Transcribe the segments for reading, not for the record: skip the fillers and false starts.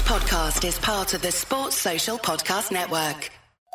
podcast is part of the Sports Social Podcast Network.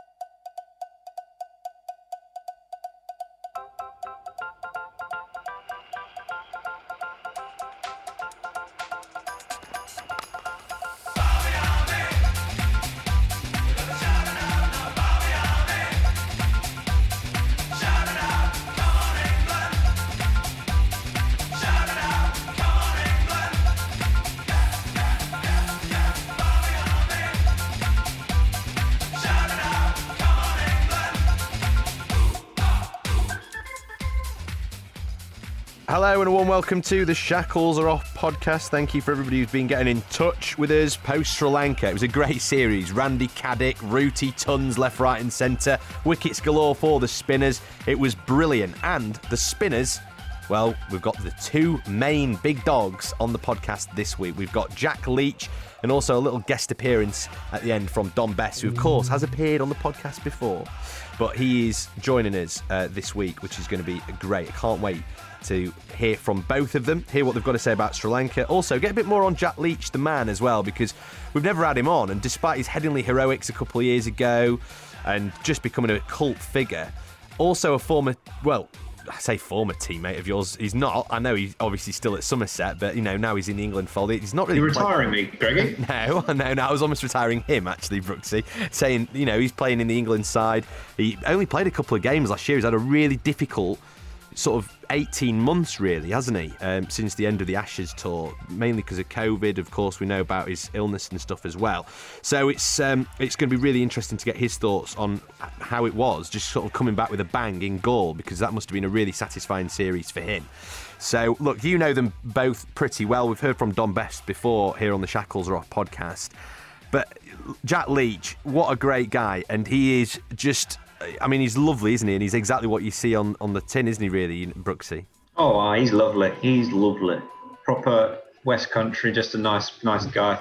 Hello and a warm welcome to the Shackles Are Off podcast. Thank you for everybody who's been getting in touch with us post Sri Lanka. It was a great series. Randy Caddick, Rooty, tons left, right and centre. Wickets galore for the spinners. It was brilliant. And the spinners, well, we've got the two main big dogs on the podcast this week. We've got Jack Leach and also a little guest appearance at the end from Dom Bess, who of course has appeared on the podcast before. But he is joining us this week, which is going to be great. I can't wait to hear from both of them, hear what they've got to say about Sri Lanka. Also, get a bit more on Jack Leach, the man, as well, because we've never had him on, and despite his Headingley heroics a couple of years ago and just becoming a cult figure, also a former, well, I say former teammate of yours. He's not. I know he's obviously still at Somerset, but, you know, now he's in the England fold. He's not really... You're retiring me, Greggy? No, I was almost retiring him, actually, Brooksy, saying, you know, he's playing in the England side. He only played a couple of games last year. He's had a really difficult sort of 18 months, really, hasn't he, since the end of the Ashes tour, mainly because of COVID. Of course, we know about his illness and stuff as well. So it's going to be really interesting to get his thoughts on how it was, just sort of coming back with a bang in Gaul, because that must have been a really satisfying series for him. So, look, you know them both pretty well. We've heard from Dom Best before here on the Shackles Are Off podcast. But Jack Leach, what a great guy. And he is just... I mean, he's lovely, isn't he? And he's exactly what you see on the tin, isn't he, really, Brooksy? Oh, he's lovely. He's lovely. Proper West Country, just a nice guy.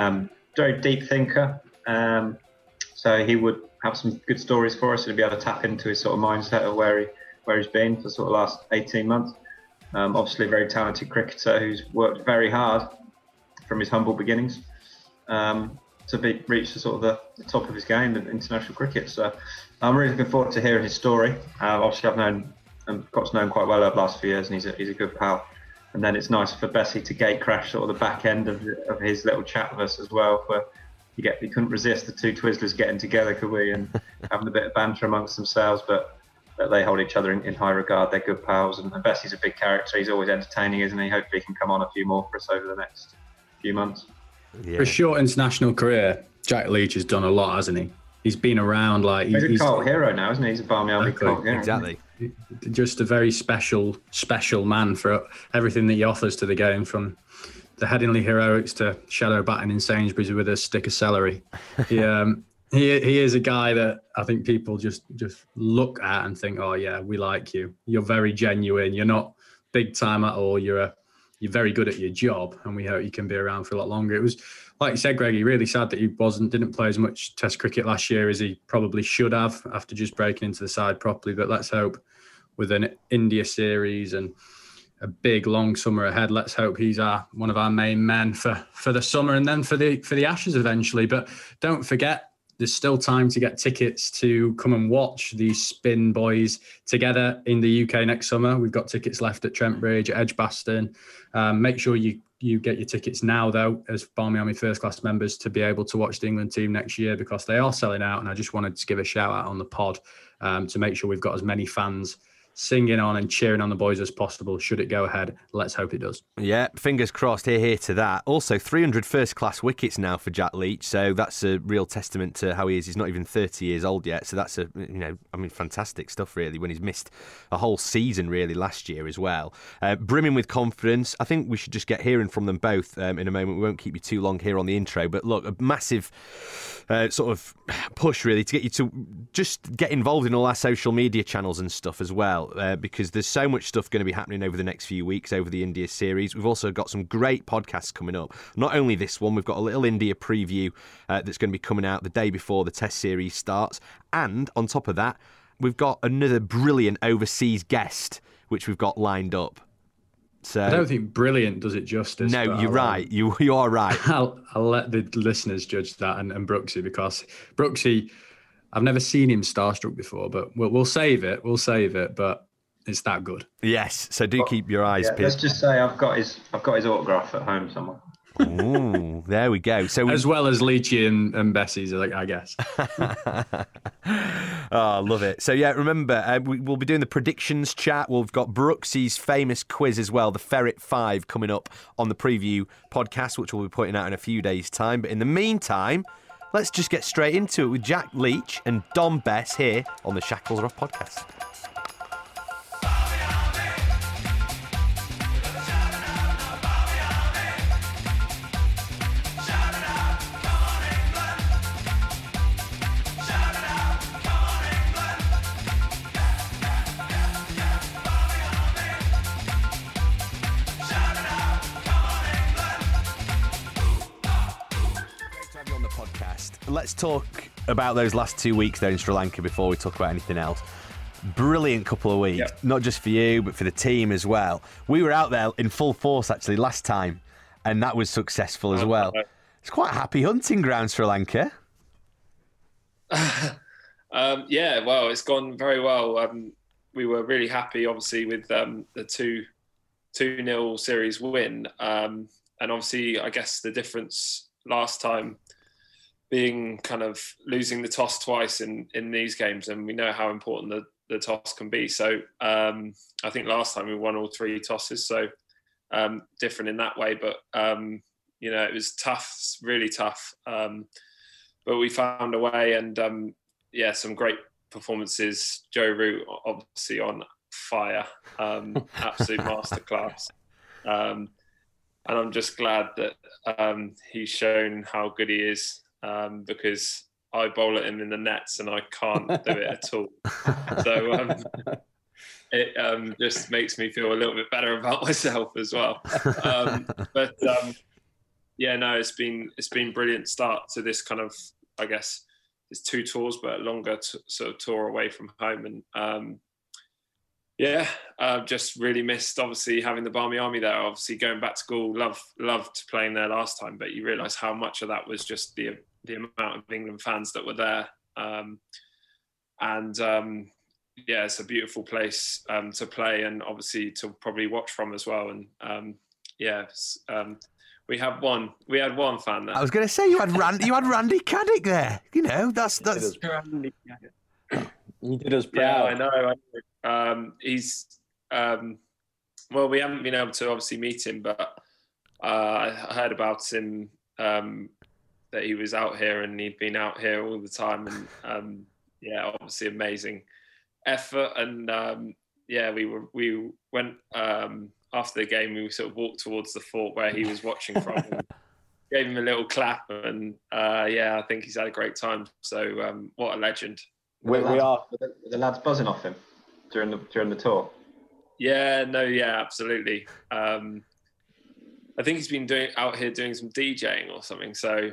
Very deep thinker. So he would have some good stories for us and be able to tap into his sort of mindset of where he's been for sort of the last 18 months. Obviously a very talented cricketer who's worked very hard from his humble beginnings to reach the sort of the top of his game in international cricket. So I'm really looking forward to hearing his story. Obviously, I've got to know him quite well over the last few years, and he's a good pal. And then it's nice for Bessie to gate crash sort of the back end of his little chat with us as well. Where you couldn't resist the two Twizzlers getting together, could we? And having a bit of banter amongst themselves, but they hold each other in high regard. They're good pals, and Bessie's a big character. He's always entertaining, isn't he? Hopefully, he can come on a few more for us over the next few months. Yeah. For a short international career, Jack Leach has done a lot, hasn't he? He's been around like... He's a cult hero now, isn't he? He's a Barmy Army cult hero. Exactly. Just a very special man for everything that he offers to the game, from the Headingley heroics to shadow batting in Sainsbury's with a stick of celery. He is a guy that I think people just look at and think, oh yeah, we like you. You're very genuine. You're not big time at all. You're very good at your job, and we hope you can be around for a lot longer. It was, like you said, Greggy, really sad that he didn't play as much Test cricket last year as he probably should have after just breaking into the side properly. But let's hope with an India series and a big long summer ahead, let's hope he's one of our main men for the summer and then for the Ashes eventually. But don't forget, there's still time to get tickets to come and watch these Spin boys together in the UK next summer. We've got tickets left at Trent Bridge, at Edgbaston. Make sure you get your tickets now, though, as Barmy Army First Class members, to be able to watch the England team next year, because they are selling out. And I just wanted to give a shout out on the pod to make sure we've got as many fans singing on and cheering on the boys as possible. Should it go ahead, let's hope it does. Yeah, fingers crossed, hear to that. Also, 300 first-class wickets now for Jack Leach, so that's a real testament to how he is. He's not even 30 years old yet, so that's fantastic stuff, really, when he's missed a whole season, really, last year as well. Brimming with confidence. I think we should just get hearing from them both in a moment. We won't keep you too long here on the intro, but look, a massive sort of push, really, to get you to just get involved in all our social media channels and stuff as well. Because there's so much stuff going to be happening over the next few weeks over the India series. We've also got some great podcasts coming up. Not only this one, we've got a little India preview that's going to be coming out the day before the Test series starts. And on top of that, we've got another brilliant overseas guest, which we've got lined up. So I don't think brilliant does it justice. No, you're right. You are right. I'll let the listeners judge that and Brooksy, because Brooksy, I've never seen him starstruck before, but we'll save it. We'll save it, but it's that good. Yes. So do keep your eyes peeled. Let's just say I've got his autograph at home somewhere. Ooh, there we go. So as well as Leachy and Bessie's, I guess. Oh, love it. So yeah, remember, we'll be doing the predictions chat. We've got Brooksy's famous quiz as well, the Ferret 5, coming up on the preview podcast, which we'll be putting out in a few days' time. But in the meantime, let's just get straight into it with Jack Leach and Dom Bess here on the Shackles Are Off podcast. Let's talk about those last 2 weeks there in Sri Lanka before we talk about anything else. Brilliant couple of weeks, not just for you, but for the team as well. We were out there in full force, actually, last time, and that was successful as well. It's quite a happy hunting ground, Sri Lanka. Yeah, well, it's gone very well. We were really happy, obviously, with the 2-0 series win. And obviously, I guess the difference last time being kind of losing the toss twice in these games, and we know how important the toss can be. So I think last time we won all 3 tosses, so different in that way. But, it was tough, really tough. But we found a way, and some great performances. Joe Root, obviously on fire, absolute masterclass. And I'm just glad that he's shown how good he is. Because I bowl at him in the nets and I can't do it at all. So it just makes me feel a little bit better about myself as well. It's been brilliant start to this kind of, I guess, it's 2 tours, but a longer sort of tour away from home. And just really missed, obviously, having the Barmy Army there. Obviously, going back to school, loved playing there last time, but you realise how much of that was just the amount of England fans that were there. It's a beautiful place to play, and obviously to probably watch from as well. And we had one fan there. I was going to say you had Randy Caddick there. That's You did us proud. Yeah, I know. He's we haven't been able to obviously meet him, but I heard about him that he was out here and he'd been out here all the time, and obviously amazing effort. And we went after the game. We sort of walked towards the fort where he was watching from. And gave him a little clap, and I think he's had a great time. So what a legend. We are the lads buzzing off him during the tour. Absolutely. I think he's been out here doing some DJing or something. So,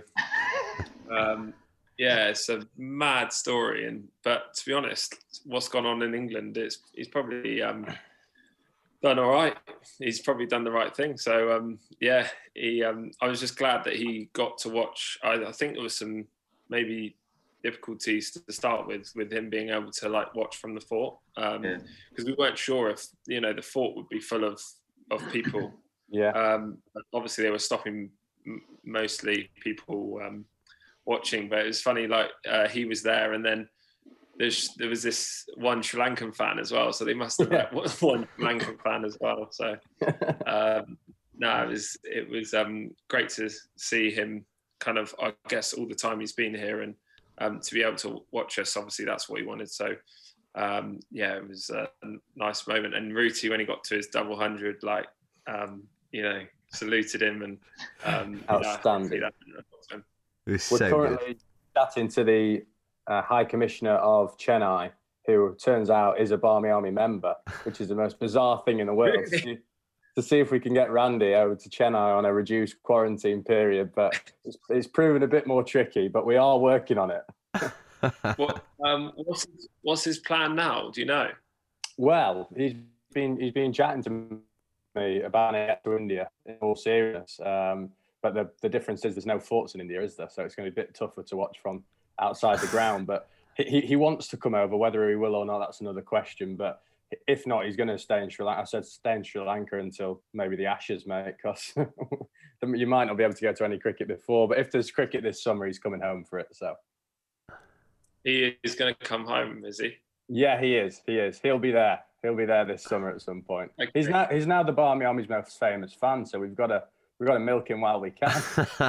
it's a mad story. But to be honest, what's gone on in England he's probably done all right. He's probably done the right thing. So, I was just glad that he got to watch. I think there was some maybe difficulties to start with him being able to watch from the fort, because we weren't sure if the fort would be full of people. Obviously they were stopping mostly people watching, but it was funny, he was there, and then there was this one Sri Lankan fan as well, so they must have met one Sri Lankan fan as well. So it was great to see him kind of, I guess, all the time he's been here, and to be able to watch us. Obviously that's what he wanted. So it was a nice moment. And Rooty, when he got to his double 100, saluted him, and outstanding. We're currently chatting to the High Commissioner of Chennai, who turns out is a Barmy Army member, which is the most bizarre thing in the world. To see if we can get Randy over to Chennai on a reduced quarantine period, but it's proven a bit more tricky, but we are working on it. What's his plan now? Do you know? Well, he's been chatting to me about it to India in all seriousness. But the difference is there's no forts in India, is there? So it's going to be a bit tougher to watch from outside the ground. But he wants to come over. Whether he will or not, that's another question. But if not, he's going to stay in Sri Lanka. I said stay in Sri Lanka until maybe the Ashes, mate, because you might not be able to go to any cricket before. But if there's cricket this summer, he's coming home for it. So he is going to come home, is he? Yeah, he is. He'll be there. He'll be there this summer at some point. Okay. He's now the Barmy Army's most famous fan. So we've got to milk him while we can.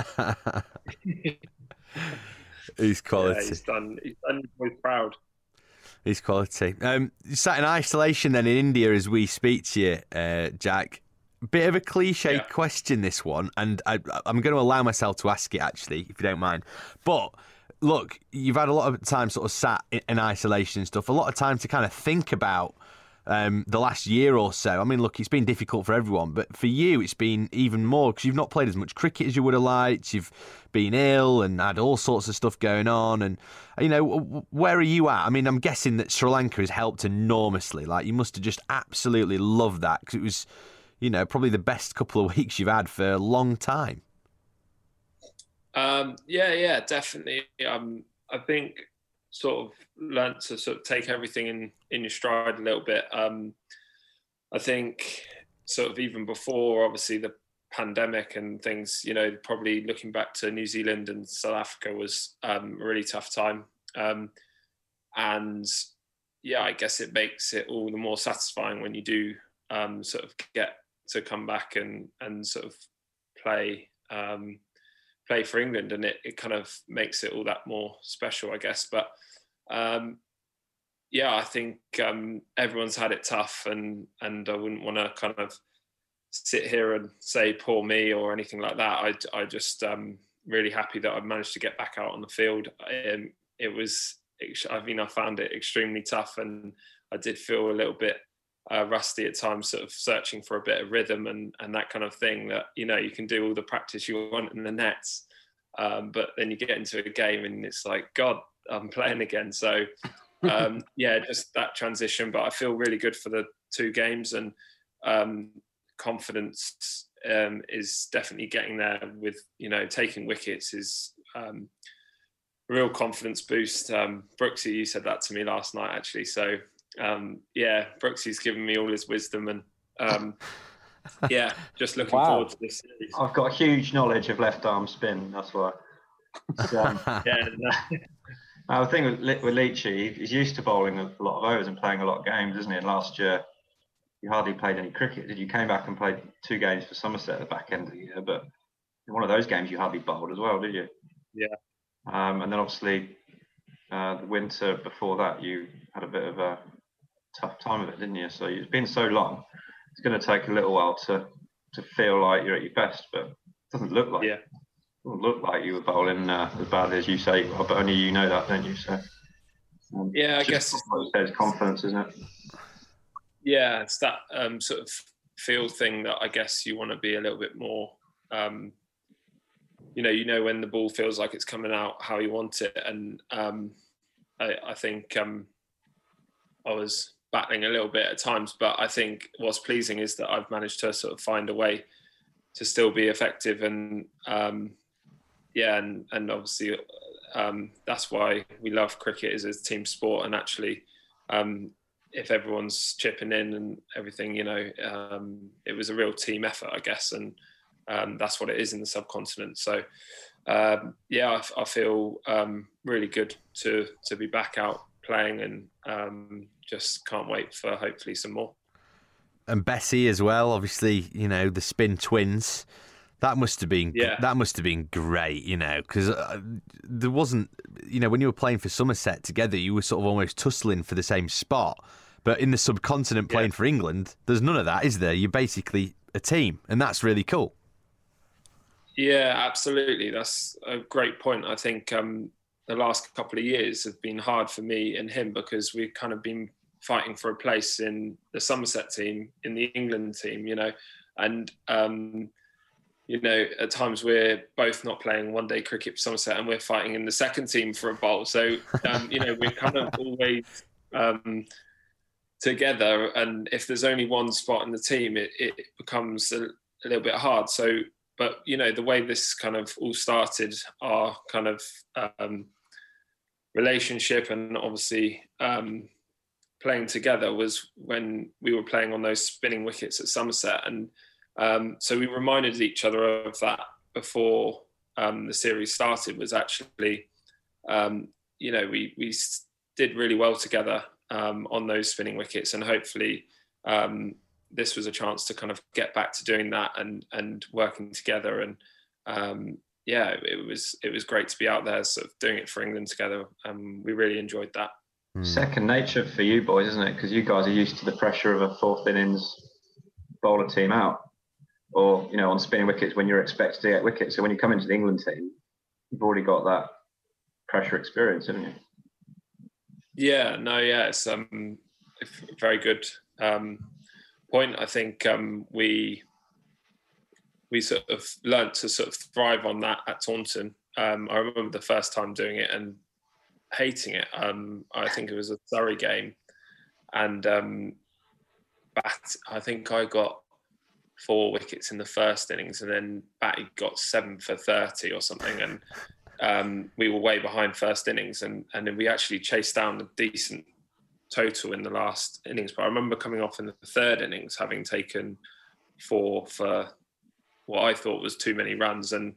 He's quality. Yeah, he's done boys proud. He's quality. You sat in isolation then in India as we speak to you, Jack. Bit of a cliche question, this one, and I'm going to allow myself to ask it, actually, if you don't mind. But look, you've had a lot of time sort of sat in isolation and stuff, a lot of time to kind of think about the last year or so. I mean, look, it's been difficult for everyone, but for you, it's been even more because you've not played as much cricket as you would have liked. You've been ill and had all sorts of stuff going on. And, you know, where are you at? I mean, I'm guessing that Sri Lanka has helped enormously. Like, you must have just absolutely loved that because it was, you know, probably the best couple of weeks you've had for a long time. Yeah, definitely. I think sort of learnt to sort of take everything in your stride a little bit. I think sort of even before, obviously, the pandemic and things, you know, probably looking back to New Zealand and South Africa was a really tough time. And yeah, I guess it makes it all the more satisfying when you do sort of get to come back and sort of play for England, and it kind of makes it all that more special, I guess. But yeah, I think everyone's had it tough, and I wouldn't want to kind of sit here and say poor me or anything like that. I just really happy that I managed to get back out on the field. I found it extremely tough, and I did feel a little bit rusty at times, sort of searching for a bit of rhythm and that kind of thing, that, you know, you can do all the practice you want in the nets, but then you get into a game and it's like, God, I'm playing again. So yeah, just that transition. But I feel really good for the two games, and confidence is definitely getting there with, you know, taking wickets is a real confidence boost. Brooksy, you said that to me last night, actually. So yeah, Brooksy's given me all his wisdom, and yeah, just looking forward to this series. I've got huge knowledge of left arm spin, that's why. I think with Leachy, he's used to bowling a lot of overs and playing a lot of games, isn't he? And last year, you hardly played any cricket, did you? Came back and played 2 games for Somerset at the back end of the year, but in one of those games you hardly bowled as well, did you? Yeah. And then obviously the winter before that, you had a bit of a tough time of it, didn't you? So it's been so long, it's going to take a little while to feel like you're at your best, but it doesn't look like it. Doesn't look like you were bowling as badly as you say you are, but only you know that, don't you? So yeah, I guess it's confidence, isn't it? Yeah, it's that sort of feel thing that I guess you want to be a little bit more, you know when the ball feels like it's coming out how you want it, and I think I was battling a little bit at times, but I think what's pleasing is that I've managed to sort of find a way to still be effective, and yeah, and obviously that's why we love cricket as a team sport, and actually if everyone's chipping in and everything, you know, it was a real team effort, I guess, and that's what it is in the subcontinent. So yeah, I feel really good to be back out playing, and just can't wait for hopefully some more. And Bessie as well, obviously, you know, the spin twins. That must have been great, you know, because there wasn't, you know, when you were playing for Somerset together, you were sort of almost tussling for the same spot. But in the subcontinent playing for England, there's none of that, is there? You're basically a team, and that's really cool. Yeah, absolutely. That's a great point. I think the last couple of years have been hard for me and him because we've kind of been fighting for a place in the Somerset team, in the England team, you know, and you know, at times we're both not playing one-day cricket for Somerset and we're fighting in the second team for a bowl. So, you know, we're kind of always together, and if there's only one spot in the team, it becomes a little bit hard. So, but the way this kind of all started, our kind of relationship and obviously playing together was when we were playing on those spinning wickets at Somerset, and so we reminded each other of that before the series started. Was actually we did really well together on those spinning wickets, and hopefully this was a chance to kind of get back to doing that and working together. And it was great to be out there sort of doing it for England together. We really enjoyed that. Second nature for you boys, isn't it? Because you guys are used to the pressure of a fourth innings bowler team out, or on spinning wickets when you're expected to get wickets. So when you come into the England team, you've already got that pressure experience, haven't you? It's a very good point. I think we sort of learnt to sort of thrive on that at Taunton. I remember the first time doing it and hating it. I think it was a Surrey game, and I think I got 4 wickets in the first innings, and then Batty got 7 for 30 or something, and we were way behind first innings, and then we actually chased down a decent total in the last innings. But I remember coming off in the third innings having taken 4 for what I thought was too many runs, and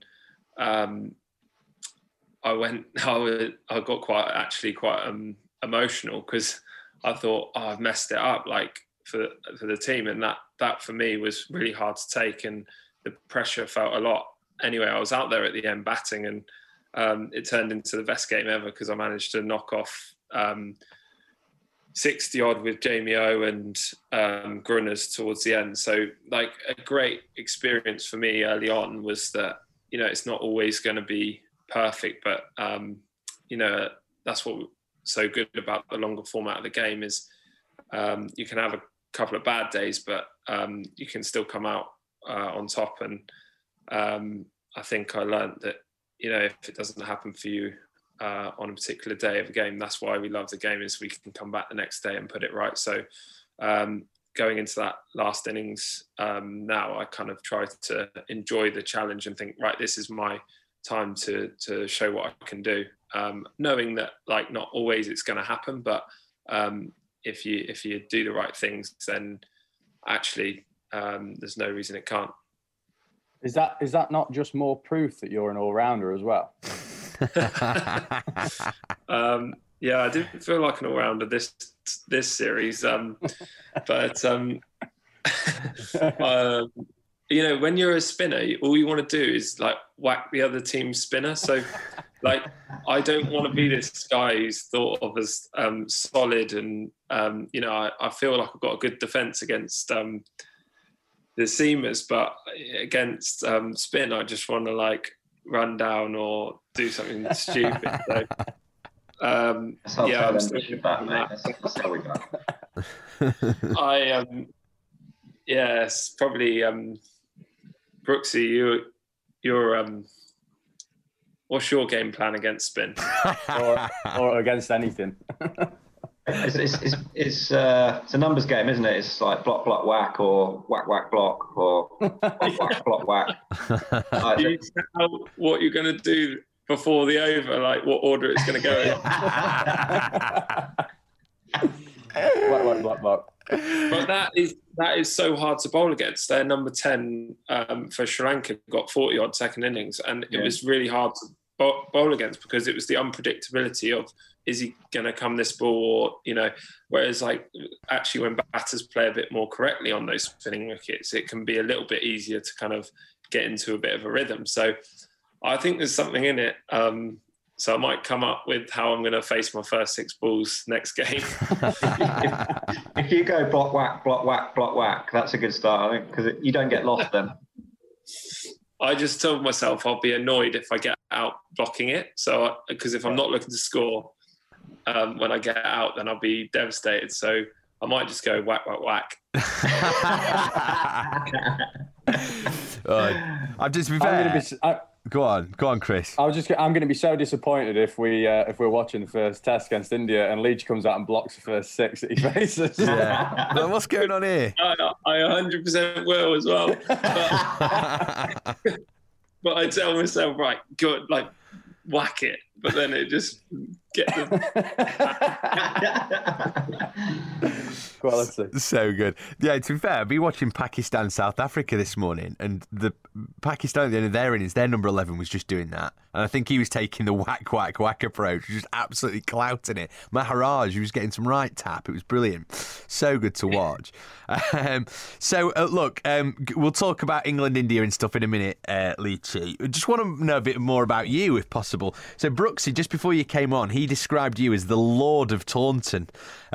I got quite emotional because I thought, I've messed it up, like for the team, and that for me was really hard to take, and the pressure felt a lot. Anyway, I was out there at the end batting, and it turned into the best game ever because I managed to knock off 60 odd with Jamie O and Grunners towards the end. So like a great experience for me early on was that, it's not always going to be perfect, but that's what's so good about the longer format of the game is you can have a couple of bad days, but you can still come out on top. And I think I learned that, if it doesn't happen for you on a particular day of a game, that's why we love the game, is we can come back the next day and put it right. So going into that last innings now, I kind of try to enjoy the challenge and think, right, this is my time to show what I can do, knowing that like not always it's going to happen, but if you do the right things, then actually there's no reason it can't. Is that not just more proof that you're an all-rounder as well? I didn't feel like an all-rounder this series, but when you're a spinner, all you want to do is like whack the other team's spinner. So like, I don't want to be this guy who's thought of as solid, and I feel like I've got a good defence against the seamers, but against spin, I just want to like run down or do something stupid. So, I'm still That's how we go. It's probably Brooksy. You're what's your game plan against spin, or against anything? It's a numbers game, isn't it? It's like block, block, whack, or whack, whack, block, or whack, block, whack. Do you know what you're going to do before the over, like what order it's going to go in? Whack, block, block. But that is so hard to bowl against. Their number 10 for Sri Lanka got 40 odd second innings, and it was really hard to bowl against because it was the unpredictability of, is he going to come this ball, or whereas like actually when batters play a bit more correctly on those spinning wickets, it can be a little bit easier to kind of get into a bit of a rhythm. So I think there's something in it. So I might come up with how I'm going to face my first 6 balls next game. If you go block, whack, block, whack, block, whack, that's a good start, I think, because you don't get lost then. I just told myself I'll be annoyed if I get out blocking it. So, because if I'm not looking to score when I get out, then I'll be devastated. So I might just go whack, whack, whack. I've just been fair. Go on, Chris. I'm going to be so disappointed if we're watching the first test against India and Leach comes out and blocks the first 6 that he faces. Yeah. Like, what's going on here? I 100% will as well. But I tell myself, right, good, like whack it. But then it just get them. Quality. So good. Yeah, to be fair, I've been watching Pakistan South Africa this morning, and the Pakistan at the end of their innings, their number 11 was just doing that. And I think he was taking the whack, whack, whack approach, just absolutely clouting it. Maharaj, he was getting some right tap. It was brilliant. So good to watch. Look, we'll talk about England, India and stuff in a minute, Leachy. I just want to know a bit more about you, if possible. So, Brooksy, just before you came on, he described you as the Lord of Taunton.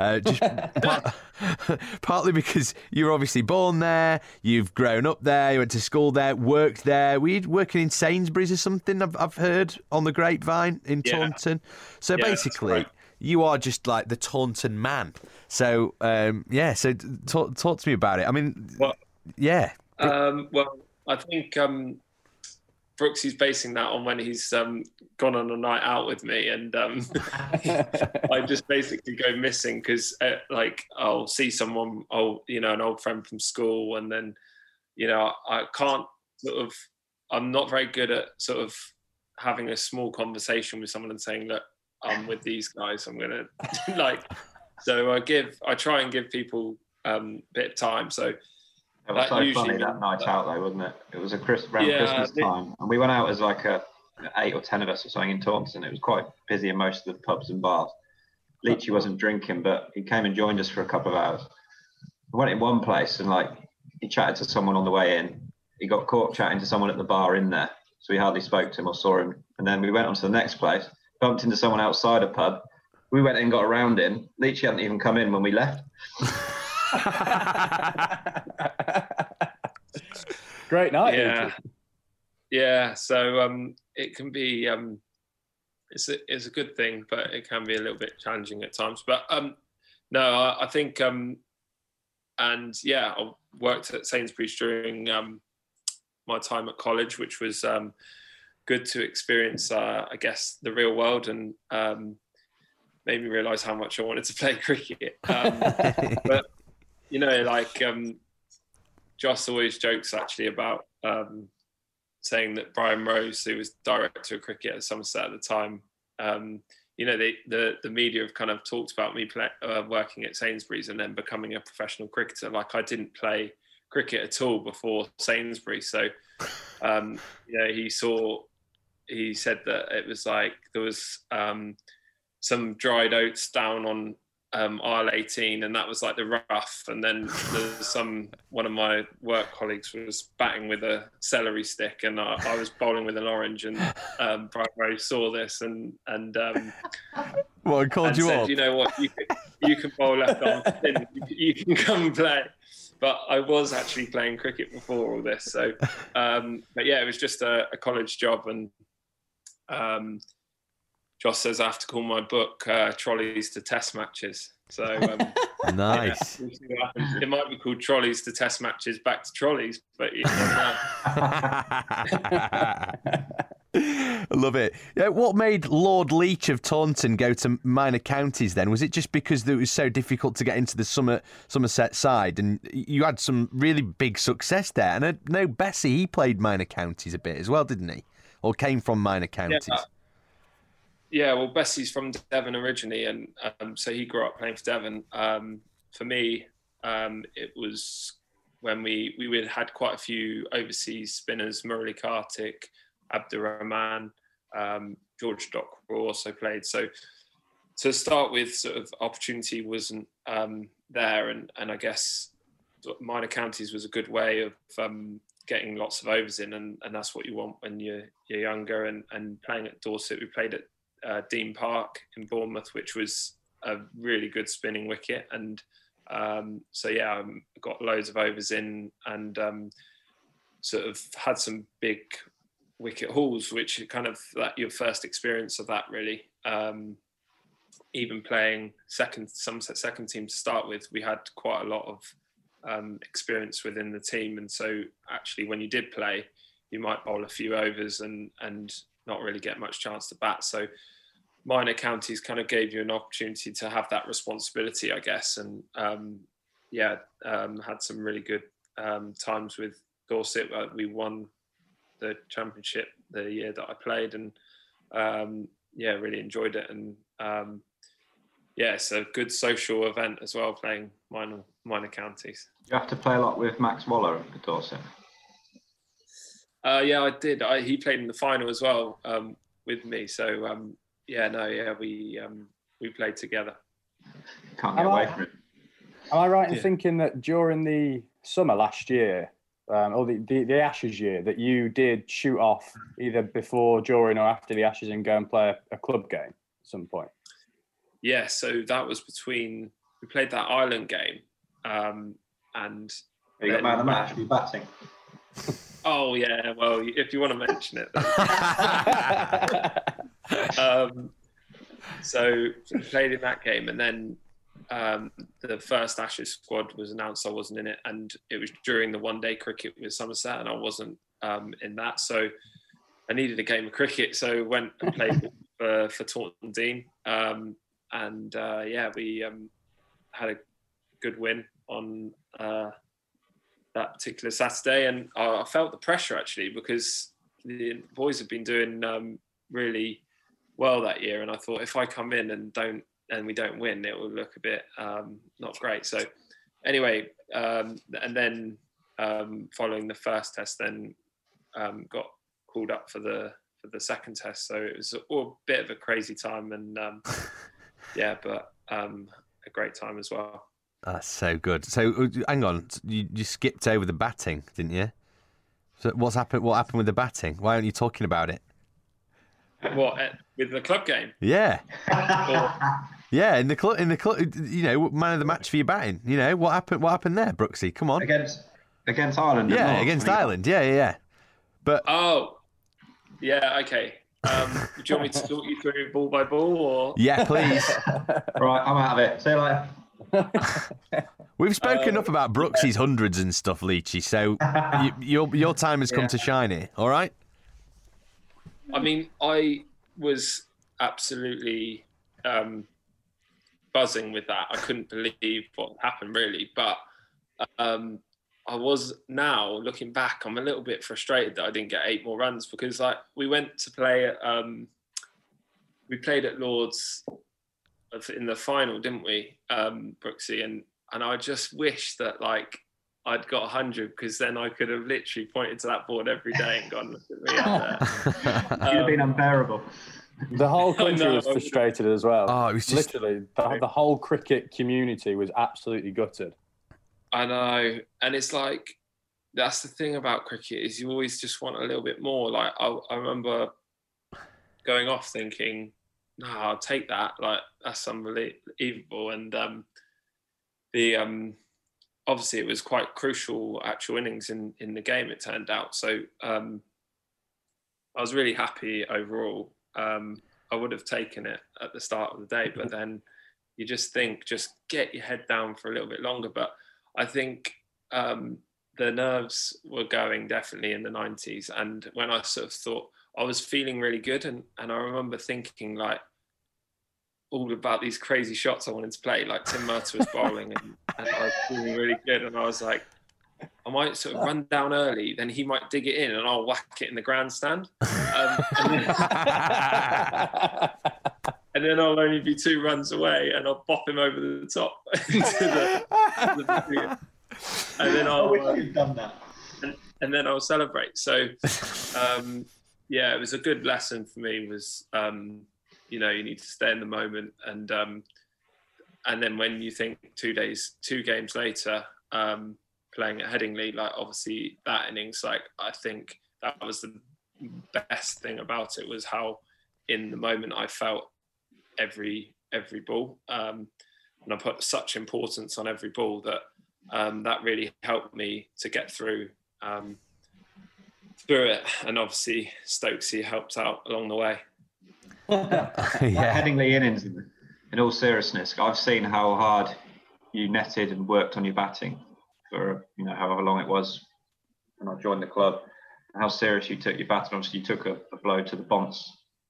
Partly because you were obviously born there, you've grown up there, you went to school there, worked there. Were you working in Sainsbury's or something? I've heard on the grapevine in Taunton. So basically, you are just like the Taunton man. So so talk to me about it. I mean, well, I think Brooksy's basing that on when he's gone on a night out with me, and I just basically go missing because I'll see someone, an old friend from school, and then I can't I'm not very good at sort of having a small conversation with someone and saying, look, I'm with these guys, I'm gonna so I try and give people a bit of time. So it was so funny that night out though, wasn't it? It was around Christmas time, and we went out as like 8 or 10 of us or something in Taunton. It was quite busy in most of the pubs and bars. Leachy wasn't drinking, but he came and joined us for a couple of hours. We went in one place and he chatted to someone on the way in. He got caught chatting to someone at the bar in there, so we hardly spoke to him or saw him. And then we went on to the next place, bumped into someone outside a pub. We went in and got around him. Leachy hadn't even come in when we left. Great night. Yeah. So it can be it's a good thing, but it can be a little bit challenging at times. But I think I worked at Sainsbury's during my time at college, which was good to experience I guess the real world, and made me realise how much I wanted to play cricket. But Joss always jokes actually about saying that Brian Rose, who was director of cricket at Somerset at the time, the media have kind of talked about me working at Sainsbury's and then becoming a professional cricketer. Like, I didn't play cricket at all before Sainsbury's. So, he said that it was like there was some dried oats down on aisle 18, and that was like the rough, and then there's one of my work colleagues was batting with a celery stick, and I was bowling with an orange, and Brian Rose saw this and well, called you said, up. you know what, you can bowl left arm spin, you can come and play. But I was actually playing cricket before all this, so but yeah, it was just a college job, and Joss says I have to call my book Trolleys to Test Matches. So nice. Yeah, we'll see what happens. It might be called Trolleys to Test Matches Back to Trolleys, but you don't know. I love it. Yeah, what made Lord Leach of Taunton go to minor counties then? Was it just because it was so difficult to get into the Somerset side, and you had some really big success there? And I know Bessie, he played minor counties a bit as well, didn't he? Or came from minor counties? Yeah, well, Bessie's from Devon originally, and so he grew up playing for Devon. For me, it was when we had quite a few overseas spinners. Murali Kartik, Abdurrahman, George Dockrell also played. So to start with, sort of opportunity wasn't there, and I guess minor counties was a good way of getting lots of overs in, and that's what you want when you're younger. And playing at Dorset, we played at Dean Park in Bournemouth, which was a really good spinning wicket, and got loads of overs in, and sort of had some big wicket hauls, which kind of that your first experience of that really. Even playing Somerset second team to start with, we had quite a lot of experience within the team, and so actually when you did play, you might bowl a few overs and not really get much chance to bat. So minor counties kind of gave you an opportunity to have that responsibility, I guess. And had some really good times with Dorset. We won the championship the year that I played, and really enjoyed it. And it's a good social event as well, playing minor counties. You have to play a lot with Max Waller at Dorset. I did. He played in the final as well with me. So we played together. Can't get away from it. Am I right in thinking that during the summer last year, or the Ashes year, that you did shoot off either before, during, or after the Ashes and go and play a club game at some point? Yeah, so that was we played that Ireland game, and you got man of the match for your batting. Oh yeah, well, if you want to mention it. So we played in that game, and then the first Ashes squad was announced. I wasn't in it, and it was during the one-day cricket with Somerset, and I wasn't in that. So I needed a game of cricket, so went and played for Taunton Dean, we had a good win on that particular Saturday, and I felt the pressure actually, because the boys have been doing really well that year, and I thought if I come in and we don't win, it will look a bit not great. So anyway, and then following the first test, then got called up for the second test. So it was a bit of a crazy time, and but a great time as well. That's so good. So hang on, you skipped over the batting, didn't you? So what happened with the batting? Why aren't you talking about it? What, with the club game? Yeah. Yeah, in the club, man of the match for your batting. What happened there, Brooksy? Come on. Against Ireland. Yeah, against Ireland. Yeah. But okay. Do you want me to talk you through ball by ball, or? Yeah, please. Right, I'm out of it. See you later. We've spoken enough about Brooksy's hundreds and stuff, Leachy. So your time has come to shine here. All right. I mean, I was absolutely buzzing with that. I couldn't believe what happened, really. But I was, now looking back, I'm a little bit frustrated that I didn't get 8 more runs, because we went to play at, we played at Lord's in the final, didn't we, Brooksy? And I just wish that I'd got 100, because then I could have literally pointed to that board every day and gone, look at me out there. You'd have been unbearable. The whole country was frustrated as well. Oh, it was just... literally the whole cricket community was absolutely gutted. I know, and it's that's the thing about cricket, is you always just want a little bit more. I remember going off thinking, no, I'll take that. That's unbelievable. And obviously it was quite crucial actual innings in the game, it turned out. So I was really happy overall. I would have taken it at the start of the day, but then you just think, just get your head down for a little bit longer. But I think the nerves were going definitely in the 90s. And when I sort of thought, I was feeling really good. And I remember thinking all about these crazy shots I wanted to play, Tim Murtagh was bowling and I was feeling really good. And I was like, I might sort of run down early, then he might dig it in and I'll whack it in the grandstand. And then I'll only be 2 runs away and I'll bop him over the top. And then I wish you'd done that. And then I'll celebrate. So, it was a good lesson for me, was, you need to stay in the moment. And then when you think 2 games later, playing at Headingley, obviously that innings, I think that was the best thing about it, was how in the moment I felt every ball, and I put such importance on every ball that that really helped me to get through it. And obviously Stokesy helped out along the way. Headingley innings, in all seriousness, I've seen how hard you netted and worked on your batting for however long it was when I joined the club. how serious you took your battle. Obviously, you took a blow to the bonce,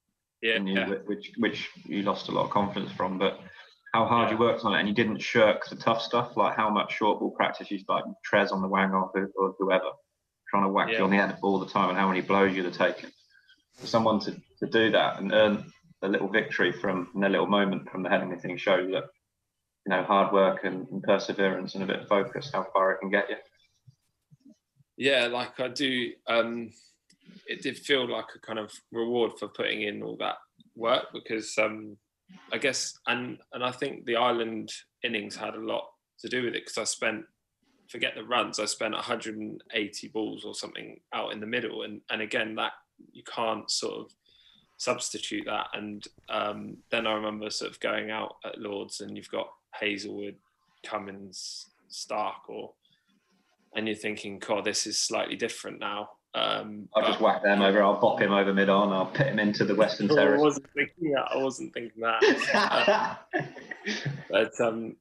which you lost a lot of confidence from. But how hard you worked on it, and you didn't shirk the tough stuff, like how much short ball practice you like Trez on the wang or whoever, trying to whack you on the head all the time, and how many blows you'd have taken. For someone to do that and earn a little victory from a little moment from the Headingley thing shows that, you know, hard work and perseverance and a bit of focus, how far it can get you. Yeah, like I do. It did feel like a kind of reward for putting in all that work, because I guess, and I think the Ireland innings had a lot to do with it, because forget the runs, I spent 180 balls or something out in the middle, and again, that you can't sort of substitute that. And then I remember sort of going out at Lords, and you've got Hazelwood, Cummins, Stark, and you're thinking, God, this is slightly different now. I'll just whack them over. I'll bop him over mid-on. I'll put him into the Western Terrace. I wasn't thinking that. But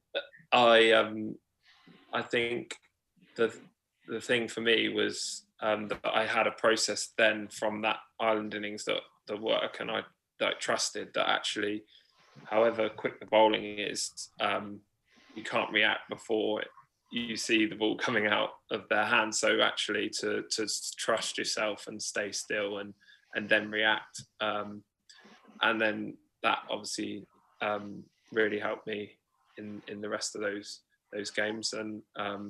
I think the thing for me was that I had a process then from that Ireland innings that work, and I trusted that actually, however quick the bowling is, you can't react before you see the ball coming out of their hands. So actually to trust yourself and stay still and then react. And then that obviously really helped me in the rest of those games. And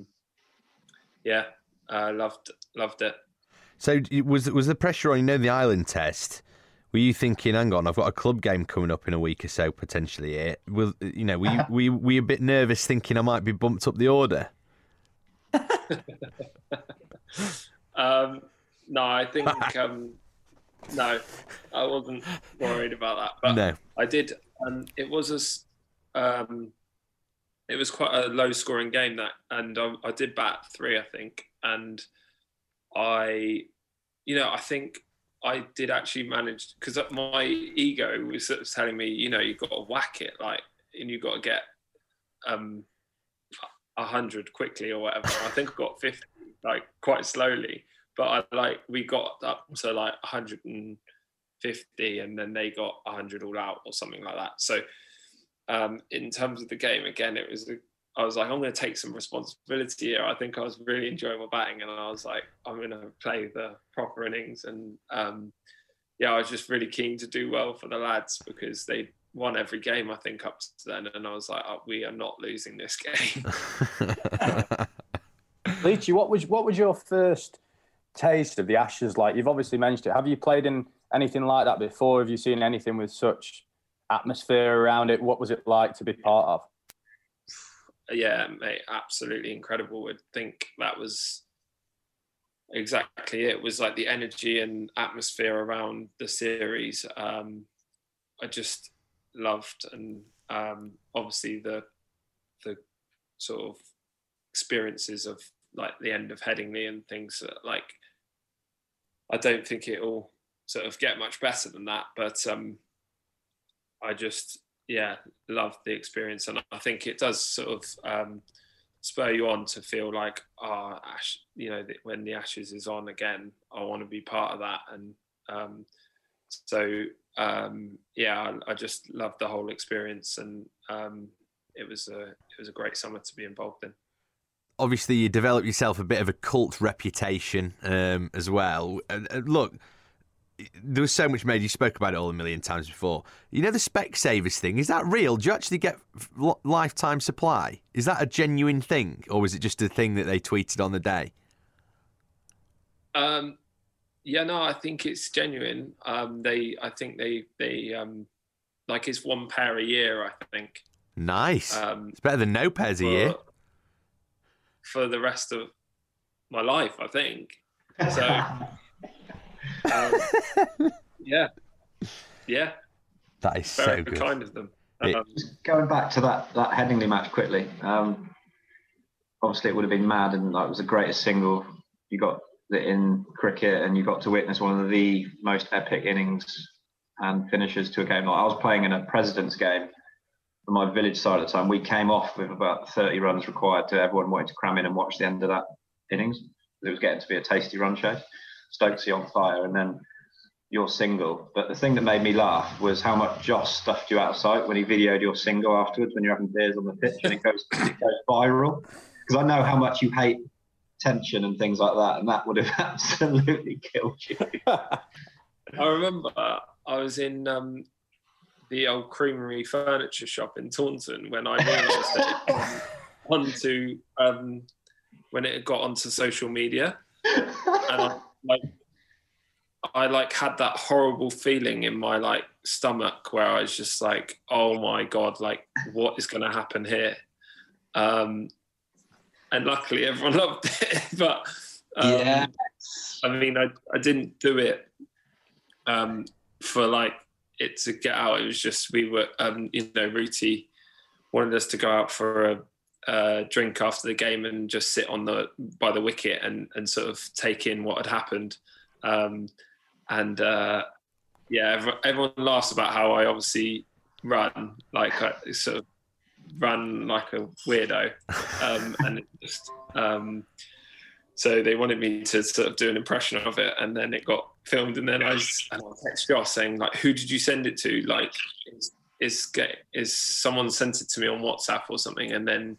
loved it. So was the pressure on, you know, the Ireland test? Were you thinking, hang on, I've got a club game coming up in a week or so potentially here? Were you a bit nervous, thinking I might be bumped up the order? No, I think no, I wasn't worried about that. But no, I did. It was quite a low-scoring game that, and I did bat 3, I think, and I think I did actually manage, because my ego was sort of telling me, you've got to whack it, like, and you've got to get 100 quickly or whatever. I think I got 50, like, quite slowly, but we got up to like 150, and then they got 100 all out or something like that. So in terms of the game, again, I was like, I'm going to take some responsibility here. I think I was really enjoying my batting, and I was like, I'm going to play the proper innings. And I was just really keen to do well for the lads, because they won every game, I think, up to then. And I was like, we are not losing this game. Leachy, what was your first taste of the Ashes like? You've obviously mentioned it. Have you played in anything like that before? Have you seen anything with such atmosphere around it? What was it like to be part of? Yeah, mate, absolutely incredible. I think that was exactly it. It was like the energy and atmosphere around the series. I just loved, and obviously the sort of experiences of like the end of Headingley and things, like, I don't think it'll sort of get much better than that, but I just loved the experience, and I think it does sort of spur you on to feel like, when the Ashes is on again, I want to be part of that. And I just loved the whole experience, and it was a great summer to be involved in. Obviously, you developed yourself a bit of a cult reputation as well. Look, there was so much made. You spoke about it all a million times before. You know, the Specsavers thing, is that real? Do you actually get lifetime supply? Is that a genuine thing, or was it just a thing that they tweeted on the day? I think it's genuine. I think they like, it's one pair a year, I think. Nice. It's better than no pairs a year. For the rest of my life, I think. So, that is very so good. Kind of them. Going back to that Headingley match quickly. Obviously, it would have been mad, and it was the greatest single you got in cricket, and you got to witness one of the most epic innings and finishes to a game. I was playing in a President's game for my village side at the time. We came off with about 30 runs required to everyone wanting to cram in and watch the end of that innings. It was getting to be a tasty run chase. Stokesy on fire, and then your single. But the thing that made me laugh was how much Joss stuffed you out of sight when he videoed your single afterwards when you're having beers on the pitch, and it goes viral. Because I know how much you hate tension and things like that, and that would have absolutely killed you. I remember I was in the old Creamery furniture shop in Taunton when I realised when it got onto social media, and I had that horrible feeling in my like stomach where I was just like, oh my god, like what is going to happen here? And luckily everyone loved it, but I mean, I didn't do it for like it to get out. It was just we were, Rooty wanted us to go out for a drink after the game and just sit by the wicket and sort of take in what had happened. Everyone laughs about how I obviously run like I sort of ran like a weirdo, and it just so they wanted me to sort of do an impression of it, and then it got filmed, and then I text Josh saying like, who did you send it to? Like, is someone sent it to me on WhatsApp or something? And then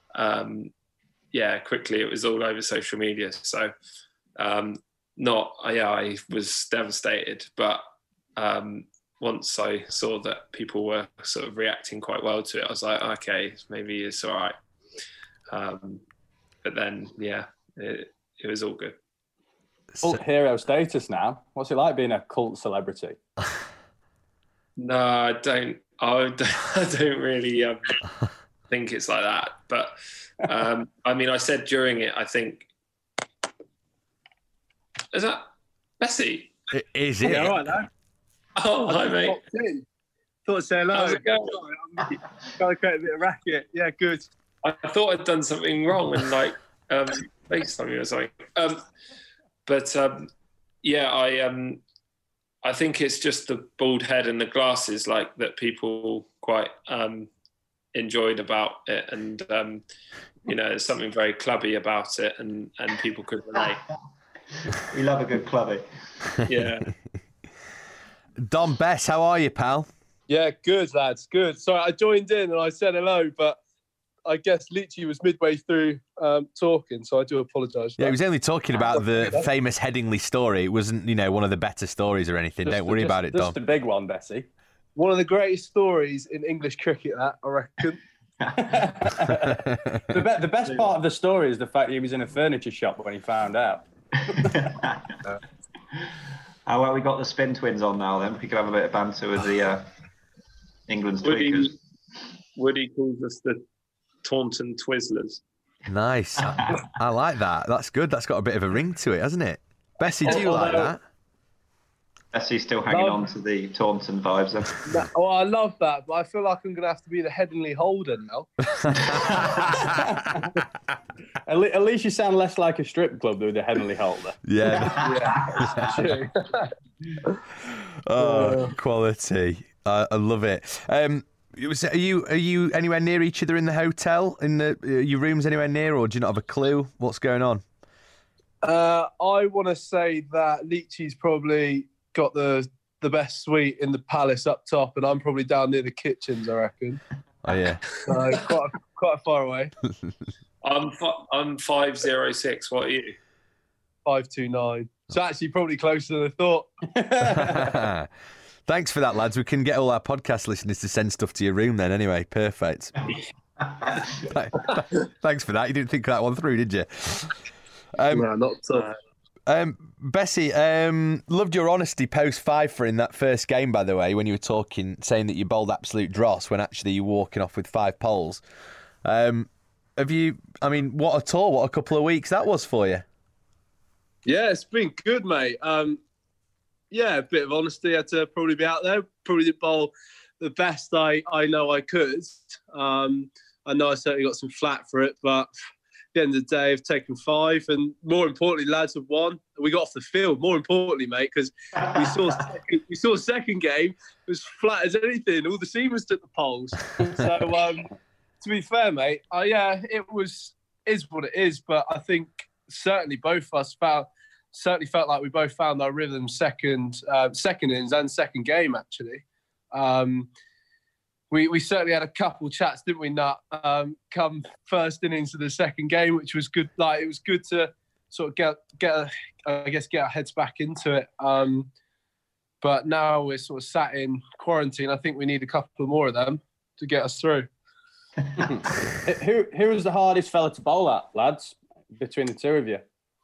quickly it was all over social media. So I was devastated, but once I saw that people were sort of reacting quite well to it, I was like, okay, maybe it's all right. But then, it was all good. Cult hero status now. What's it like being a cult celebrity? No, I don't really think it's like that. But I mean, I said during it, I think, is that Bessie? Is it? Yeah, all right, now. Oh, hi, mate. Thought I'd say hello. How's it going? I'm trying to create a bit of racket. Yeah, good. I thought I'd done something wrong and like FaceTime you or something. I think it's just the bald head and the glasses like that people quite enjoyed about it, and there's something very clubby about it, and people could relate. We love a good clubby. Yeah. Dom Bess, how are you, pal? Yeah, good, lads. Good. Sorry, I joined in and I said hello, but I guess Leachy was midway through talking, so I do apologise. Yeah, he was only talking about the famous Headingley story. It wasn't, one of the better stories or anything. Don't worry about it, Dom. Just a big one, Bessie. One of the greatest stories in English cricket, that, I reckon. The best part of the story is the fact he was in a furniture shop when he found out. How well we got the Spin Twins on now then? We could have a bit of banter with the England's tweakers. Woody calls us the Taunton Twizzlers. Nice. I like that. That's good. That's got a bit of a ring to it, hasn't it? Bessie, do you like that? Bessie's still hanging on to the Taunton vibes. I love that, but I feel like I'm going to have to be the Headingley Holden now. At least you sound less like a strip club with the Headingley Holder. Yeah. True. Oh, quality. I love it. Are you anywhere near each other in the hotel? In your rooms anywhere near, or do you not have a clue what's going on? I want to say that Leachy's probably got the best suite in the Palace up top, and I'm probably down near the kitchens, I reckon. Oh yeah. Quite far away. I'm 506. What are you? 529. So actually probably closer than I thought. Thanks for that, lads. We can get all our podcast listeners to send stuff to your room then anyway. Perfect. Thanks for that. You didn't think that one through, did you? No, not so. Bessie, loved your honesty post-5 for in that first game, by the way, when you were saying that you bowled absolute dross when actually you're walking off with 5 poles. What a tour, what a couple of weeks that was for you. Yeah, it's been good, mate. A bit of honesty. I had to probably be out there, probably did bowl the best I know I could. I know I certainly got some flack for it, but the end of the day, I've taken 5, and more importantly, lads have won. We got off the field. More importantly, mate, because we saw second game, it was flat as anything. All the seamers took the poles. So, to be fair, mate, is what it is. But I think certainly both of us certainly felt like we both found our rhythm second innings and second game, actually. We certainly had a couple chats, didn't we, Nat? Come first innings of the second game, which was good. Like, it was good to sort of get our heads back into it. But now we're sort of sat in quarantine. I think we need a couple more of them to get us through. Who was the hardest fella to bowl at, lads, between the two of you?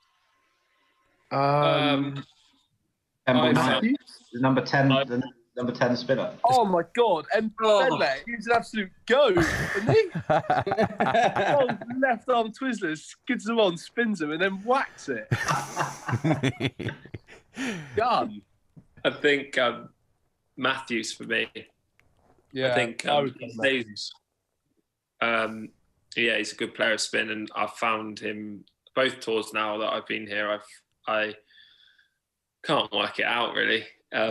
Matthews, number 10, the number 10 spinner. Oh my God, Mbele, he's an absolute goat, isn't he? Left arm Twizzlers, skids them on, spins them, and then whacks it. Done. I think Matthews for me. Yeah, I think he's a good player of spin, and I've found him both tours now that I've been here. I can't work it out really,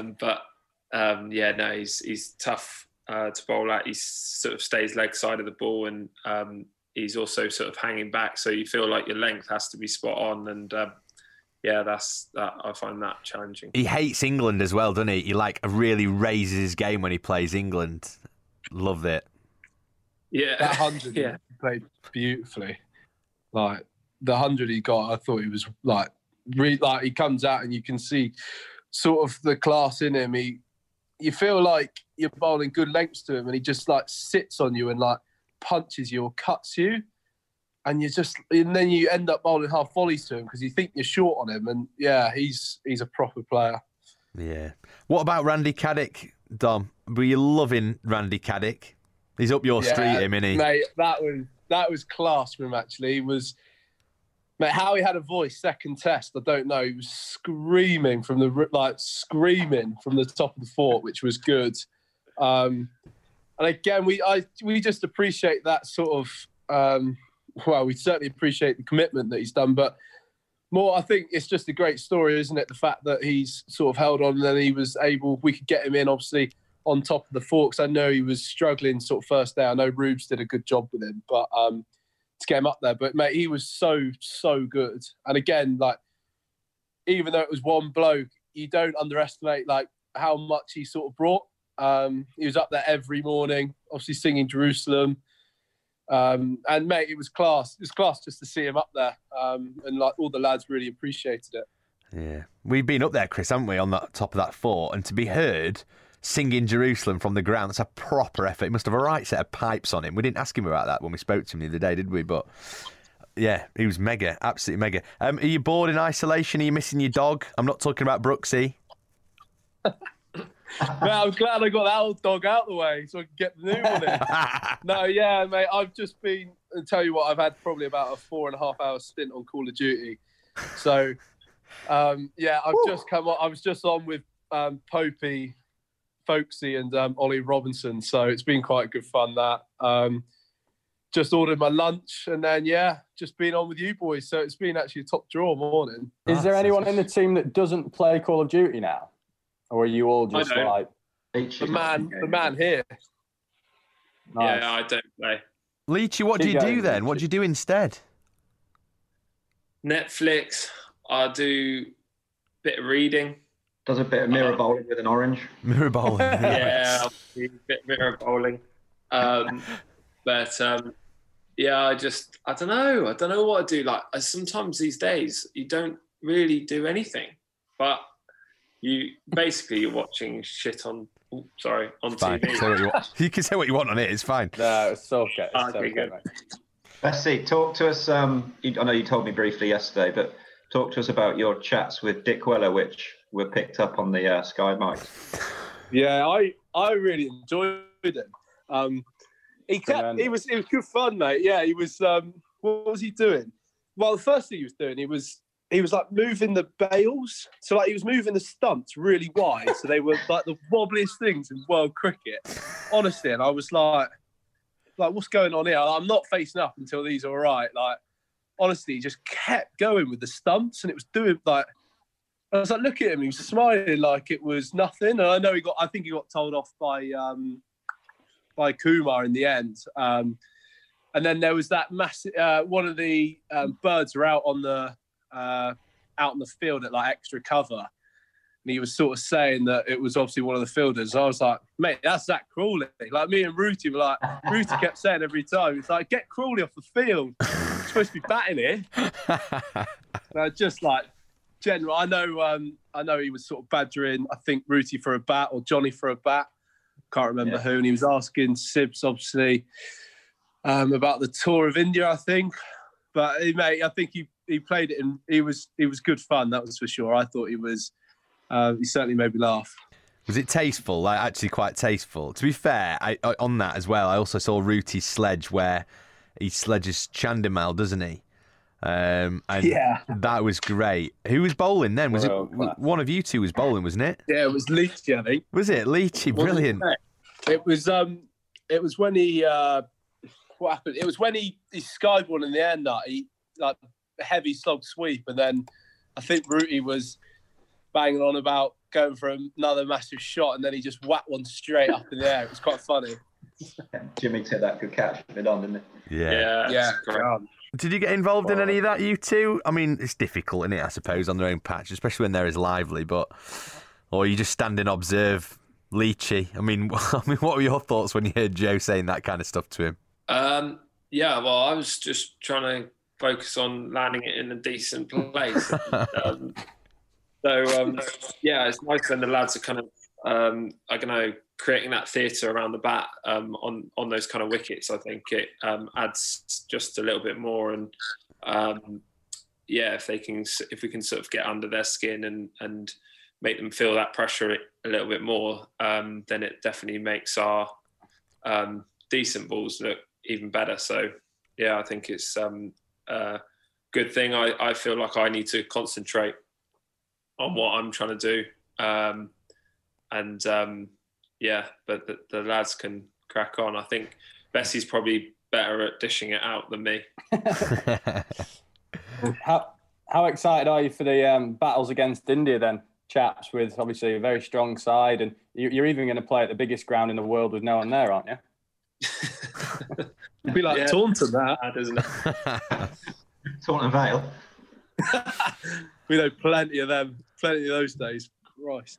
he's tough to bowl at. He sort of stays leg side of the ball, and he's also sort of hanging back, so you feel like your length has to be spot on, and that's that. I find that challenging. He hates England as well, doesn't he? He really raises his game when he plays England. Loved it. Yeah, that 100 he played beautifully. Like the 100 he got, I thought he was he comes out and you can see sort of the class in him. You feel like you're bowling good lengths to him, and he just sits on you and punches you or cuts you, and then you end up bowling half volleys to him because you think you're short on him. And he's a proper player. Yeah. What about Randy Caddick, Dom? Were you loving Randy Caddick? He's up your street, isn't he? Mate, that was class from him, actually. How he had a voice second test, I don't know. He was screaming from the top of the fort, which was good. And again, we just appreciate that sort of. We certainly appreciate the commitment that he's done, but more, I think it's just a great story, isn't it? The fact that he's sort of held on, and then we could get him in, obviously, on top of the forks. I know he was struggling sort of first day. I know Rubes did a good job with him, but to get him up there. But mate, he was so good. And again, even though it was one bloke, you don't underestimate how much he sort of brought. He was up there every morning, obviously singing Jerusalem. And mate, it was class. It was class just to see him up there. And all the lads really appreciated it. Yeah, we've been up there, Chris, haven't we, on the top of that fort, and to be heard singing Jerusalem from the ground, that's a proper effort. He must have a right set of pipes on him. We didn't ask him about that when we spoke to him the other day, did we? But yeah, he was mega, absolutely mega. Are you bored in isolation? Are you missing your dog? I'm not talking about Brooksy. I'm glad I got that old dog out of the way so I can get the new one in. No, yeah, mate, I've just been, I'll tell you what, I've had probably about a 4.5 hour stint on Call of Duty. So, I've just come on. I was just on with Popey, Folksy and Ollie Robinson, so it's been quite good fun. That just ordered my lunch and then just been on with you boys, so it's been actually a top draw morning. Is there anyone in the team that doesn't play Call of Duty now, or are you all just the man here? Nice. Yeah, I don't play. Leachy, what do you do then? What do you do instead? Netflix. I do a bit of reading. Does a bit of mirror bowling with an orange. Mirror bowling. Yeah, a bit of mirror bowling. I don't know. I don't know what I do. Sometimes these days you don't really do anything, but you're watching shit on TV. You can say what you want on it. It's fine. No, it's okay. Good. Let's see. Talk to us. I know you told me briefly yesterday, but talk to us about your chats with Dick Weller, which were picked up on the Sky mic. Yeah, I really enjoyed it. It was good fun, mate. Yeah, he was. What was he doing? Well, the first thing he was doing, he was moving the bails. So he was moving the stumps really wide, so they were the wobbliest things in world cricket. Honestly, and I was like, what's going on here? I'm not facing up until these are all right. Honestly, he just kept going with the stumps, and it was doing I was looking at him, he was smiling like it was nothing. And I know I think he got told off by Kumar in the end. And then there was that massive, one of the birds were out on the out on the field at like extra cover, and he was sort of saying that it was obviously one of the fielders. I was like, mate, that's Zach Crawley. Like me and Rooty were like, Rooty kept saying every time, it's like, get Crawley off the field. You're supposed to be batting here. Just like general, I know he was sort of badgering, I think, Rooty for a bat or Johnny for a bat. Can't remember who, and he was asking Sibs obviously about the tour of India, I think. But mate, I think he played it, and he was good fun. That was for sure. I thought he was. He certainly made me laugh. Was it tasteful? Like actually quite tasteful. To be fair, I on that as well, I also saw Rooty's sledge where he sledges Chandimal, doesn't he? And that was great. Who was bowling then? Was it one of you two was bowling, wasn't it? Yeah, it was Leachy, I think. Was it Leachy? Brilliant. It was when he what happened? It was when he skied one in the air nut. He like a heavy slog sweep, and then I think Rooty was banging on about going for another massive shot, and then he just whacked one straight up in the air. It was quite funny. Jimmy took that good catch mid on, didn't he? Yeah. Did you get involved in any of that, you two? I mean, it's difficult, isn't it, I suppose, on their own patch, especially when they're as lively, or you just stand and observe Leachy. I mean, what were your thoughts when you heard Joe saying that kind of stuff to him? Well, I was just trying to focus on landing it in a decent place. It's nice when the lads are kind of, I don't know, creating that theatre around the bat on those kind of wickets. I think it adds just a little bit more, and if we can sort of get under their skin and make them feel that pressure a little bit more, then it definitely makes our decent balls look even better. So yeah, I think it's a good thing. I feel like I need to concentrate on what I'm trying to do, but the lads can crack on. I think Bessie's probably better at dishing it out than me. How excited are you for the battles against India then, chaps, with obviously a very strong side, and you're even going to play at the biggest ground in the world with no one there, aren't you? It'd be like Taunton, that, isn't it? Taunton Vale. We know plenty of those days. Christ.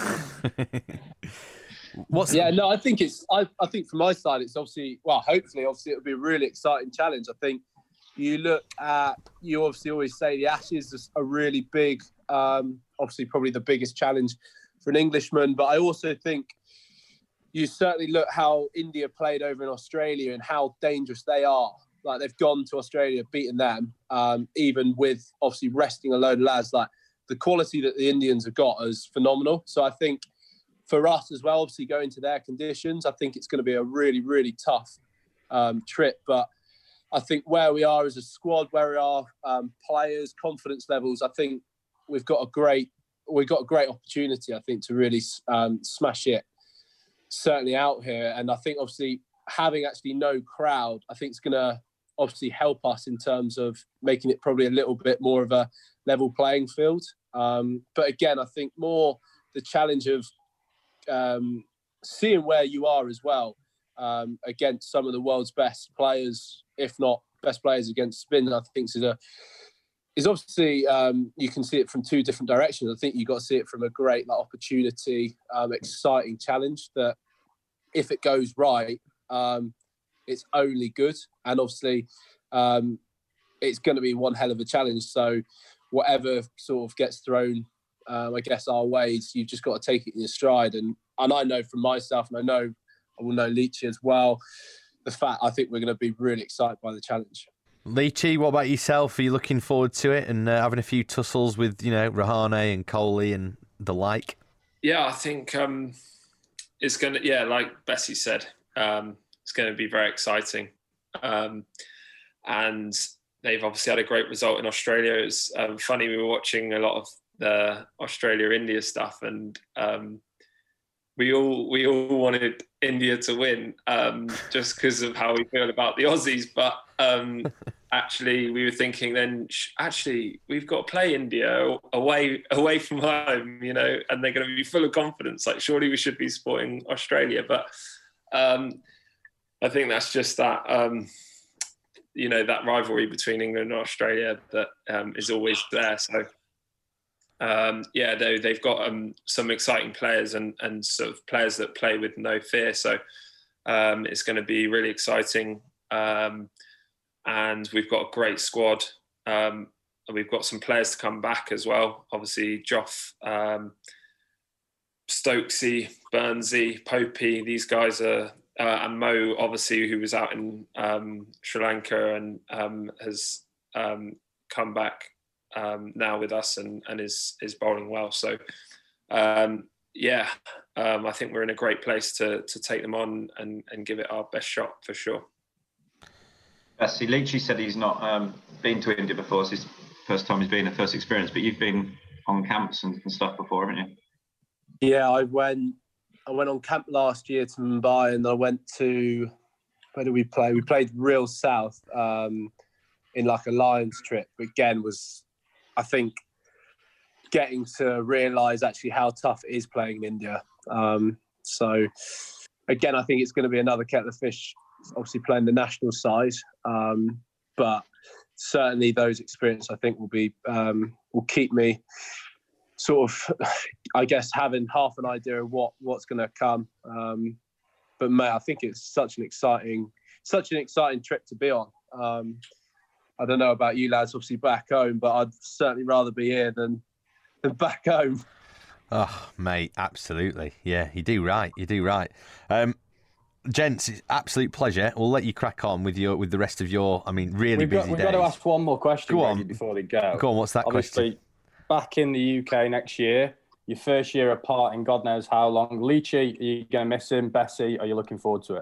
I think it's. I think from my side, it's obviously. Well, hopefully, it'll be a really exciting challenge. I think you look at. You obviously always say the Ashes is a really big. Obviously, probably the biggest challenge for an Englishman. But I also think you certainly look how India played over in Australia and how dangerous they are. Like they've gone to Australia, beaten them, even with obviously resting a load of lads. Like the quality that the Indians have got is phenomenal. So I think for us as well, obviously going to their conditions, I think it's going to be a really, really tough trip. But I think where we are as a squad, where we are players, confidence levels, I think we've got a great opportunity, I think, to really smash it certainly out here. And I think obviously having actually no crowd, I think it's going to obviously help us in terms of making it probably a little bit more of a level playing field. But again, I think more the challenge of seeing where you are as well against some of the world's best players, if not best players against spin, I think is obviously you can see it from two different directions. I think you've got to see it from a great opportunity, exciting challenge that if it goes right, it's only good. And obviously it's going to be one hell of a challenge. So whatever sort of gets thrown, I guess, our ways, you've just got to take it in your stride. And I know from myself, and I will know Leachy as well, the fact I think we're going to be really excited by the challenge. Leachy, what about yourself? Are you looking forward to it and having a few tussles with, Rahane and Kohli and the like? Yeah, I think it's going to, like Bessie said, it's going to be very exciting. And they've obviously had a great result in Australia. It was funny, we were watching a lot of the Australia-India stuff, and we all wanted India to win just because of how we feel about the Aussies. But actually, we were thinking then, actually, we've got to play India away from home, and they're going to be full of confidence. Like, surely we should be supporting Australia. But I think that's just that, that rivalry between England and Australia that is always there. So they've got some exciting players and sort of players that play with no fear. So it's going to be really exciting. And we've got a great squad. We've got some players to come back as well. Obviously, Joff, Stokesy, Burnsy, Popey, these guys are, and Mo, obviously, who was out in Sri Lanka and has come back now with us and is bowling well. So, I think we're in a great place to take them on and give it our best shot for sure. See, Leachy said he's not been to India before. It's his first time he's been, a first experience, but you've been on camps and stuff before, haven't you? Yeah, I went on camp last year to Mumbai, and I went to, where did we play? We played real south in like a Lions trip. Again, was, I think, getting to realise actually how tough it is playing in India. So, again, I think it's going to be another kettle of fish, obviously playing the national side. But certainly those experiences, I think, will keep me sort of, I guess, having half an idea of what's going to come. But mate, I think it's such an exciting trip to be on. I don't know about you lads, obviously back home, but I'd certainly rather be here than back home. Oh, mate, absolutely. Yeah, you do right. Gents, it's absolute pleasure. We'll let you crack on with the rest of your, really busy days. We've got to ask one more question before they go. Go on, what's that Obviously, question? Back in the UK next year, your first year apart in God knows how long. Leachy, are you going to miss him? Bessie, are you looking forward to it?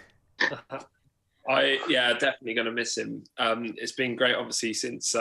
Definitely going to miss him. It's been great, obviously, since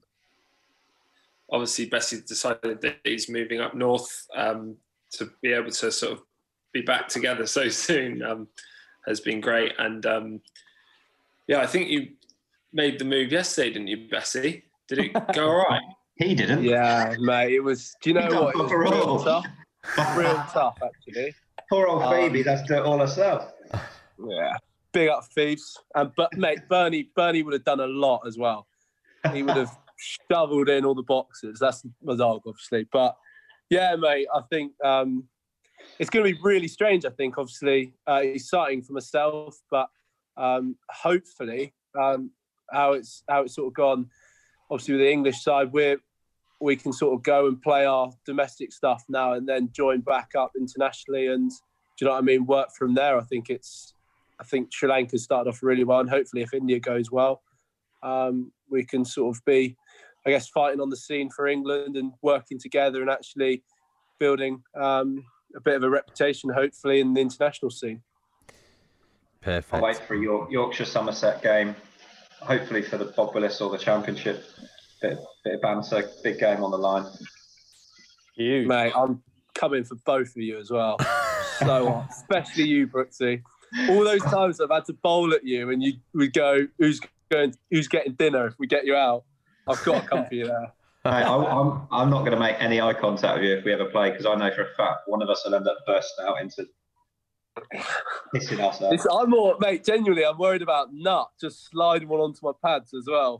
Bessie decided that he's moving up north, to be able to sort of be back together so soon has been great. And I think you made the move yesterday, didn't you, Bessie? Did it go all right? He didn't. Yeah, mate, it was, do you know what? It was real tough. Real tough, actually. Poor old Phoebe, that's do it all herself. Yeah, big up Phoebes. But mate, Bernie would have done a lot as well. He would have shoveled in all the boxes. That's my dog, obviously. But yeah, mate, I think it's going to be really strange. I think, obviously, exciting for myself, but hopefully, how it's sort of gone. Obviously, with the English side, we can sort of go and play our domestic stuff now and then join back up internationally, and do you know what I mean? Work from there. I think Sri Lanka started off really well, and hopefully, if India goes well, we can sort of be, I guess, fighting on the scene for England and working together and actually building a bit of a reputation, hopefully, in the international scene. Perfect. I'll wait for your Yorkshire Somerset game. Hopefully for the Bob Willis or the Championship. Bit of banter, big game on the line. You, mate, I'm coming for both of you as well. So, especially you, Brooksy. All those times I've had to bowl at you, and you would go, "Who's getting dinner if we get you out?" I've got to come for you there. Hey, I'm not going to make any eye contact with you if we ever play, because I know for a fact one of us will end up bursting out into pissing ourselves. I'm more, mate, genuinely, I'm worried about Nut just sliding one onto my pads as well.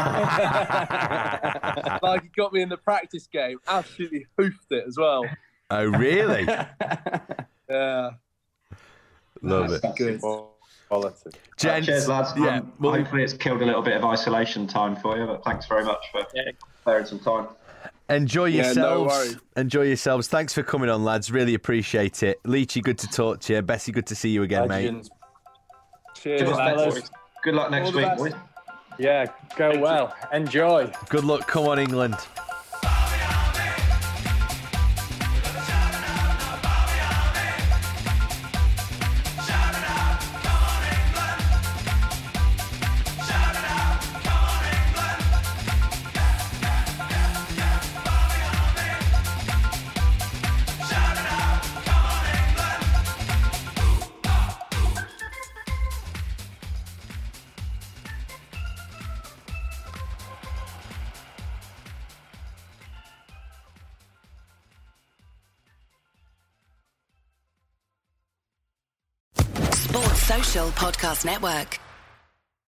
Like he got me in the practice game, absolutely hoofed it as well. Oh, really? Yeah. Love it. Good. Quality. Gents, cheers, lads. Yeah, hopefully it's killed a little bit of isolation time for you, but thanks very much for sparing some time. Enjoy yourselves. No worries. Enjoy yourselves. Thanks for coming on, lads. Really appreciate it. Leachy, good to talk to you. Bessie, good to see you again, Legends. mate. Cheers, fellas. Good luck next week, boys. Yeah, go well. Enjoy. Good luck. Come on, England. Sports Social Podcast Network.